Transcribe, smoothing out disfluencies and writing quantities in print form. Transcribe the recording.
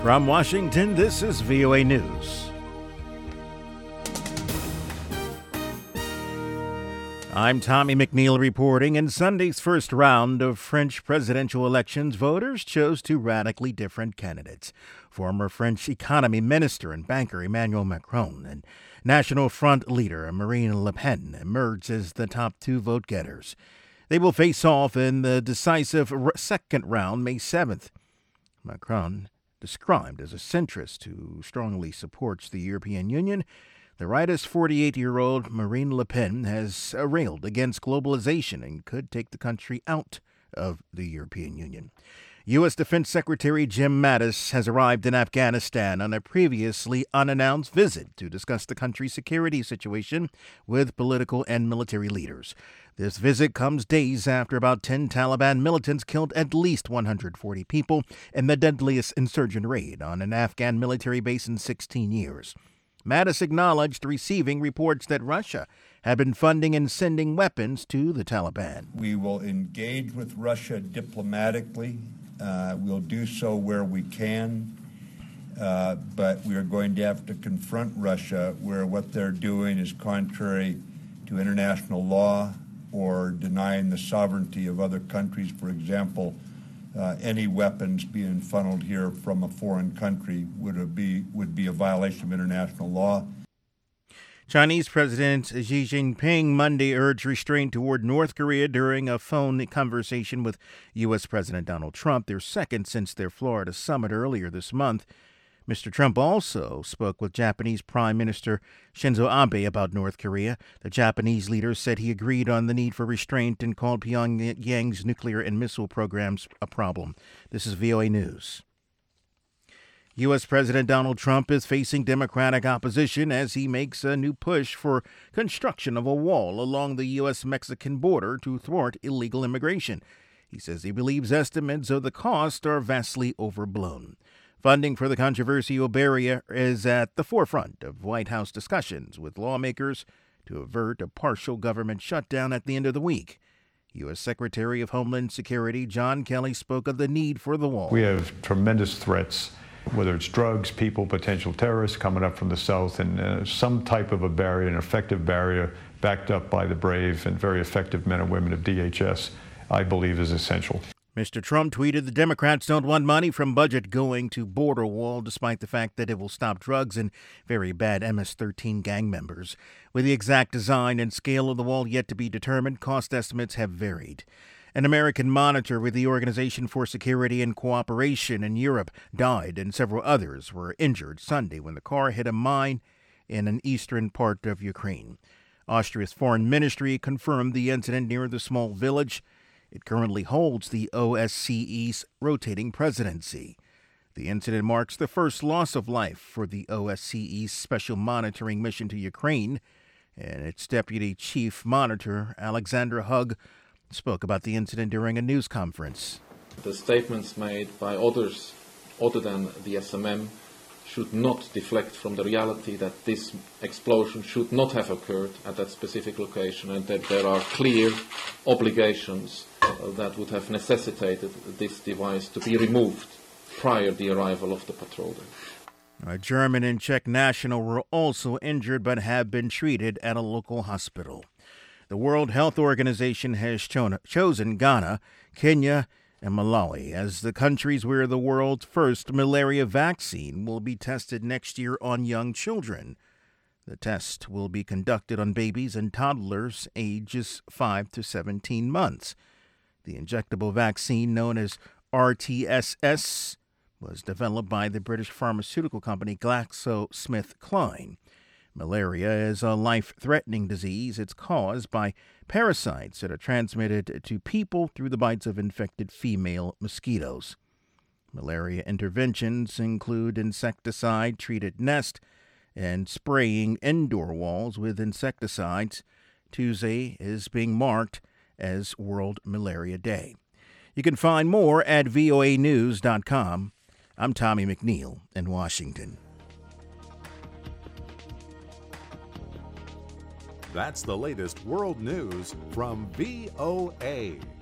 From Washington, this is VOA News. I'm Tommy McNeil reporting. In Sunday's first round of French presidential elections, voters chose two radically different candidates. Former French economy minister and banker Emmanuel Macron and National Front leader Marine Le Pen emerged as the top two vote-getters. They will face off in the decisive second round May 7th. Macron, described as a centrist who strongly supports the European Union, the rightist 48-year-old Marine Le Pen has railed against globalization and could take the country out of the European Union. U.S. Defense Secretary Jim Mattis has arrived in Afghanistan on a previously unannounced visit to discuss the country's security situation with political and military leaders. This visit comes days after about 10 Taliban militants killed at least 140 people in the deadliest insurgent raid on an Afghan military base in 16 years. Mattis acknowledged receiving reports that Russia had been funding and sending weapons to the Taliban. We will engage with Russia diplomatically. We'll do so where we can, but we are going to have to confront Russia where what they're doing is contrary to international law or denying the sovereignty of other countries. For example, any weapons being funneled here from a foreign country would be a violation of international law. Chinese President Xi Jinping Monday urged restraint toward North Korea during a phone conversation with U.S. President Donald Trump, their second since their Florida summit earlier this month. Mr. Trump also spoke with Japanese Prime Minister Shinzo Abe about North Korea. The Japanese leader said he agreed on the need for restraint and called Pyongyang's nuclear and missile programs a problem. This is VOA News. U.S. President Donald Trump is facing Democratic opposition as he makes a new push for construction of a wall along the U.S.-Mexican border to thwart illegal immigration. He says he believes estimates of the cost are vastly overblown. Funding for the controversial barrier is at the forefront of White House discussions with lawmakers to avert a partial government shutdown at the end of the week. U.S. Secretary of Homeland Security John Kelly spoke of the need for the wall. We have tremendous threats, whether it's drugs, people, potential terrorists coming up from the south, and some type of a barrier, an effective barrier backed up by the brave and very effective men and women of DHS, I believe is essential. Mr. Trump tweeted the Democrats don't want money from budget going to border wall, despite the fact that it will stop drugs and very bad MS-13 gang members. With the exact design and scale of the wall yet to be determined, cost estimates have varied. An American monitor with the Organization for Security and Cooperation in Europe died, and several others were injured Sunday when the car hit a mine in an eastern part of Ukraine. Austria's foreign ministry confirmed the incident near the small village. It currently holds the OSCE's rotating presidency. The incident marks the first loss of life for the OSCE's special monitoring mission to Ukraine, and its deputy chief monitor, Alexandra Hug, spoke about the incident during a news conference. The statements made by others other than the SMM should not deflect from the reality that this explosion should not have occurred at that specific location, and that there are clear obligations that would have necessitated this device to be removed prior to the arrival of the patrol. A German and Czech national were also injured but have been treated at a local hospital. The World Health Organization has chosen Ghana, Kenya, and Malawi as the countries where the world's first malaria vaccine will be tested next year on young children. The test will be conducted on babies and toddlers ages 5 to 17 months. The injectable vaccine, known as RTSS, was developed by the British pharmaceutical company GlaxoSmithKline. Malaria is a life-threatening disease. It's caused by parasites that are transmitted to people through the bites of infected female mosquitoes. Malaria interventions include insecticide-treated nest and spraying indoor walls with insecticides. Tuesday is being marked as World Malaria Day. You can find more at voanews.com. I'm Tommy McNeil in Washington. That's the latest world news from VOA.